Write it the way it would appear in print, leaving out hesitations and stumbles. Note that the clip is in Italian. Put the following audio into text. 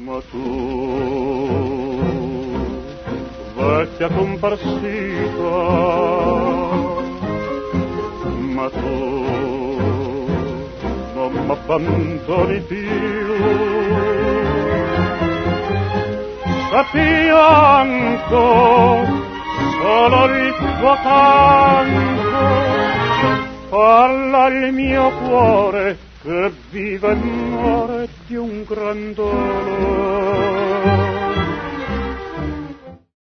Ma tu, vecchia comparsita, ma tu non m'abbandoni più. S'affianco solo il tuo canto, parla il mio cuore che vive e muore di un gran dolore.